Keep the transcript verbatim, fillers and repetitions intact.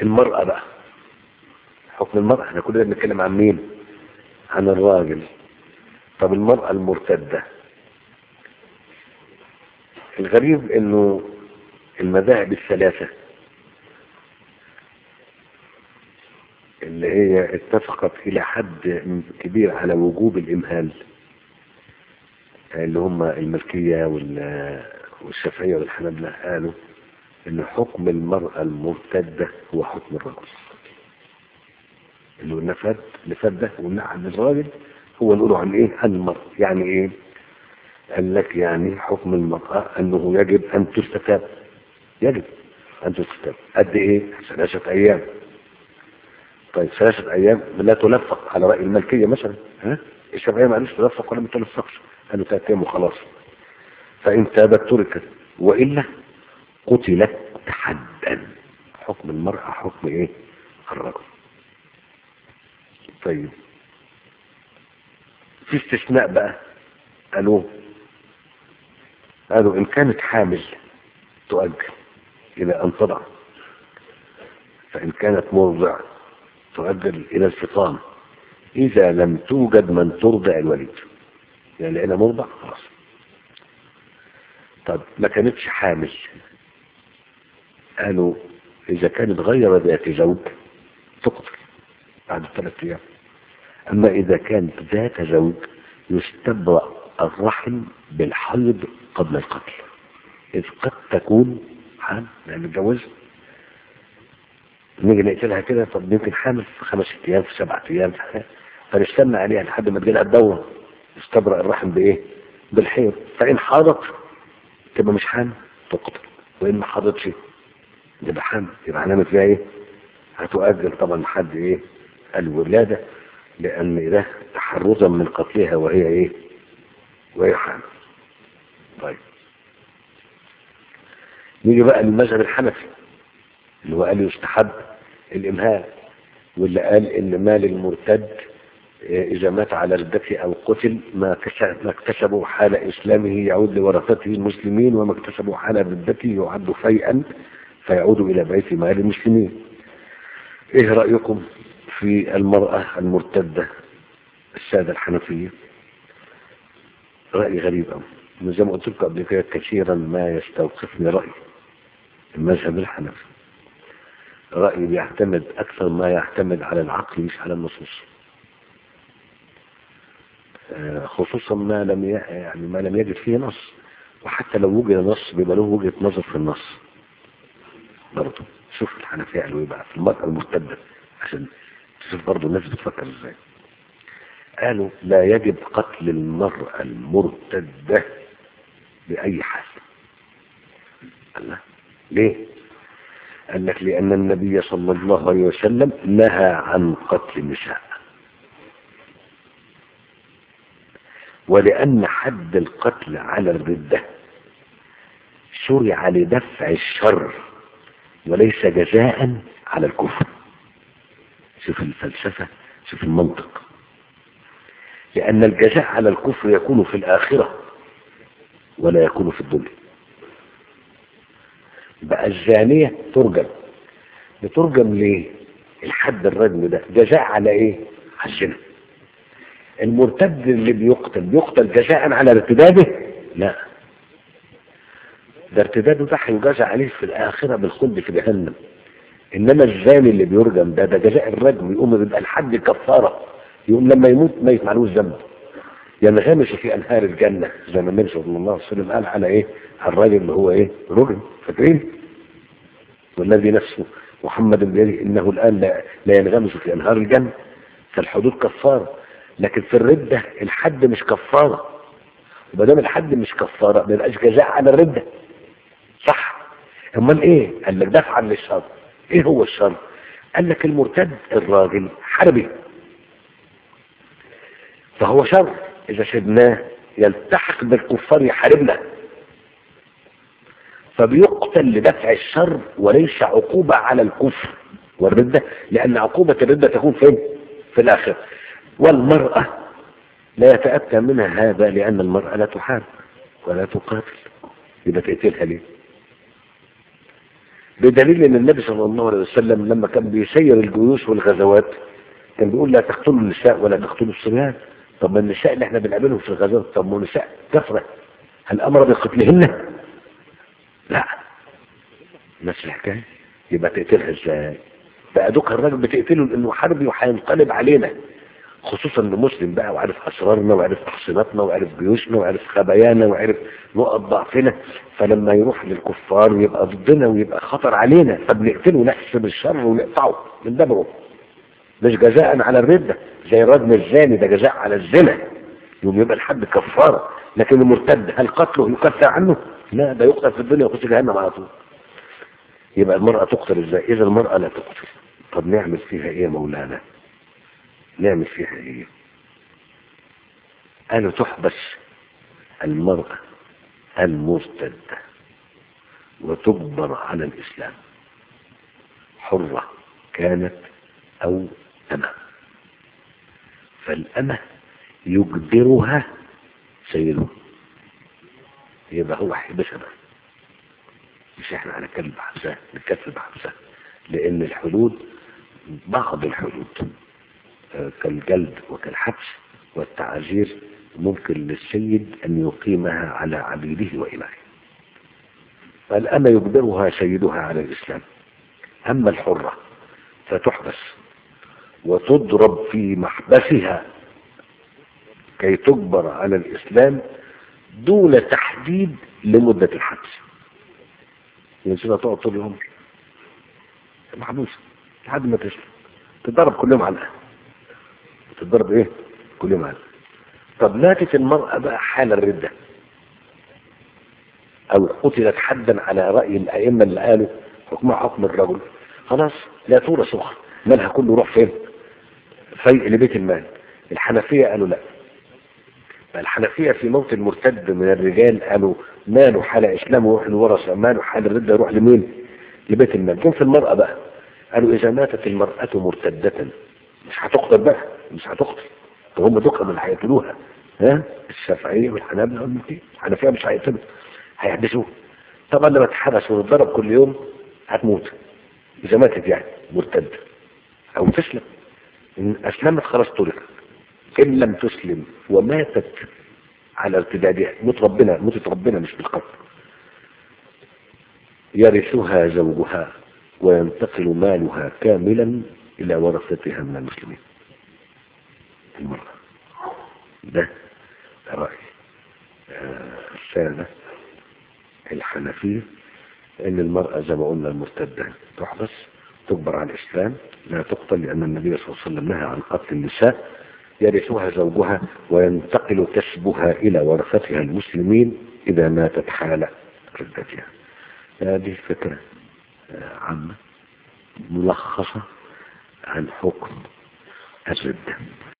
المرأة بقى، حكم المرأة، احنا كلنا بنتكلم عن مين؟ عن الراجل. طب المرأة المرتدة، الغريب انه المذاهب الثلاثة اللي هي اتفقت الى حد كبير على وجوب الامهال، اللي هم المالكية والشافعية والحنابلة، قالوا ان حكم المرأة المرتدة هو حكم الرجل. اللي نفد نفد ده قلنا عن الراجل هو نقوله عن ايه؟ عن المرأة. يعني ايه؟ قال لك يعني حكم المرأة انه يجب ان تستتاب، يجب ان تستتاب قد ايه؟ ثلاثة ايام. طيب ثلاثة ايام لا تلفق على رأي المالكية مثلا، ها؟ الشافعية ما قالوش تلفق ولا ما تلفقش، قالوا ثلاث ايام وخلاص. فان تابت تركت والا قتلت حدا. حكم المرأة حكم ايه؟ الرجل. طيب في استثناء بقى، قالوا قالوا ان كانت حامل تؤجل الى ان تضع، فان كانت مرضع تؤجل الى الفطام اذا لم توجد من ترضع الوليد. يعني لقينا مرضع خلاص. طب ما كانتش حامل، قالوا اذا كانت غير ذات زوج تقتل بعد ثلاث ايام. اما اذا كانت ذات زوج يستبرأ الرحم بالحيض قبل القتل، اذ قد تكون حامل يعني متجوزه، نيجي نقتلها كده. طب يمكن حامل في خمس ايام في سبعة ايام، فنستنى عليها لحد ما تجيلها الدوره، يستبرأ الرحم بايه؟ بالحيض. فان حاضت تبقى مش حامل تقتل، وان ما حاضتش يبقى حامل. يبقى هنعمل فيها ايه؟ هتؤجل طبعا لحد ايه؟ الولاده، لان ده تحرزا من قتلها وهي ايه؟ وهي حامل. طيب نيجي بقى للمذهب الحنفي اللي هو قال يستحب الامهال، واللي قال ان مال المرتد اذا مات على ردته او قتل ما ما اكتسبوا حال اسلامه يعود لورثته المسلمين، وما اكتسبوا حال ردته يعد فيئا فيعود الى بيت مال المسلمين. ايه رأيكم في المرأة المرتدة السادة الحنفية؟ رأي غريب قوي، زي ما قلت لكم قبل كده كثيرا ما يستوقفني رأي المذهب الحنفي. رأي بيعتمد أكثر ما يعتمد على العقل مش على النصوص، خصوصا ما لم يعني ما لم يجد فيه نص، وحتى لو وجد نص بيبقى له وجهة نظر في النص برضه. شوف الحنفية قالوا ايه بقى في المرأة المرتدة عشان تشوف برضه الناس بتفكر ازاي. قالوا لا يجب قتل المرأة المرتدة بأي حال. الله ليه؟ قال لك لأن النبي صلى الله عليه وسلم نهى عن قتل النساء، ولأن حد القتل على الردة شرع لدفع الشر وليس جزاء على الكفر. شوف الفلسفة، شوف المنطق. لأن الجزاء على الكفر يكون في الآخرة ولا يكون في الدنيا. بقى الزانية ترجم، بترجم ليه؟ الحد الرجم ده جزاء على ايه؟ على الزنا. المرتد اللي بيقتل بيقتل جزاء على ارتداده؟ لا، ده ارتداده ده هيجازى عليه في الآخرة بالخلد في جهنم. إنما الزاني اللي بيرجم ده ده جزاء الرجم، يقوم يبقى الحد كفارة، يقوم لما يموت ما يفعلوش ذنب، ينغمس في أنهار الجنة زي ما النبي صلى الله عليه وسلم قال على ايه؟ على الراجل اللي هو ايه؟ رجم. فاكرين؟ والذي نفسه محمد بيده انه الان لا, لا ينغمس في انهار الجنه. فالحدود كفاره، لكن في الرده الحد مش كفاره. وما دام الحد مش كفاره ما يبقاش جزاء على الرده، صح؟ امال ايه؟ قال لك دفعا للشر. ايه هو الشر؟ قال لك المرتد الراجل حربي، فهو شر اذا سيبناه يلتحق بالكفار يحاربنا، فبيقتل لدفع الشر وليس عقوبة على الكفر والردة، لأن عقوبة الردة تكون فين؟ في الآخرة. والمرأة لا يتأتى منها هذا، لأن المرأة لا تحارب ولا تقاتل، يبقى تقتلها ليه؟ بدليل ان النبي صلى الله عليه وسلم لما كان بيسير الجيوش والغزوات كان بيقول لا تقتلوا النساء ولا تقتلوا الصبيان. طب ما النساء اللي احنا بنقابلهم في الغزوات، طب ما النساء كثرة، هل امر بقتلهن؟ لا، نفس الحكايه. يبقى تقتلها ازاي؟ بقى دوك الراجل بتقتله لانه حربي وهينقلب علينا، خصوصا انه مسلم بقى وعارف اسرارنا وعارف تحصيناتنا وعارف جيوشنا وعارف خبايانا وعارف نقط ضعفنا، فلما يروح للكفار يبقى ضدنا ويبقى خطر علينا، فبنقتله نحسب الشر ونقطعه من دبره، مش جزاء على الردة زي الرجل الزاني، ده جزاء على الزنا، يوم يبقى الحد كفارة. لكن المرتد هل قتله يكفر عنه؟ لا، ده يقتل في الدنيا ويخش جهنم على طول. يبقى المرأة تقتل ازاي؟ اذا المرأة لا تقتل. طب نعمل فيها ايه يا مولانا؟ نعمل فيها ايه؟ قالوا تحبس المرأة المرتدة وتجبر على الاسلام، حرة كانت او أمة. فالأمة يجبرها سيده، يبقى هو حبسها بقى، مش احنا هنتكلم بحبسها نتكلم بحبسها، لأن الحدود بعض الحدود كالجلد وكالحبس والتعزير ممكن للسيد أن يقيمها على عبيده وإمائه. فالأمة يجبرها سيدها على الإسلام. أما الحرة فتحبس وتضرب في محبسها كي تجبر على الإسلام دون تحديد لمدة الحبس. يعني سيدها تقعد طول العمر محبوسة لحد ما تسلم، تتضرب كل يوم علقة، تتضرب ايه كل يوم علقة. طب ماتت المرأة بقى حال الردة او قتلت حدا على رأي الأئمة اللي قالوا حكمها حكم الرجل، خلاص لا تورث أخرى، مالها كله روح فين؟ فيء لبيت المال. الحنفية قالوا لا، الحنفية في موت المرتد من الرجال قالوا ماله حال اسلامه يروح للورثة، ماله حال الردة يروح لمين؟ لبيت المال. كيف في المرأة بقى؟ قالوا اذا ماتت المرأة مرتدة مش هتقتل بقى، مش هتقتل، هم دول اللي هيقتلوها، ها الشافعية والحنابلة والمالكية. الحنفية مش هيقتلوا، هيحبسوه. طبعا لما تحبس وتضرب كل يوم هتموت اذا ماتت يعني مرتدة او تسلم. ان اسلمت خلاص تركت، ان لم تسلم وماتت على ارتدادها موت ربنا، موت ربنا مش بالقتل، يرثها زوجها وينتقل مالها كاملا الى ورثتها من المسلمين. المرأة ده رأي السادة الحنفية ان المرأة زي ما قلنا المرتدة تحبس تجبر على الاسلام لا تقتل، لان النبي صلى الله عليه وسلم نهى عن قتل النساء، يرثها زوجها وينتقل كسبها الى ورثتها المسلمين اذا ماتت حال ردتها. هذه فكرة عامة ملخصة عن حكم الردة.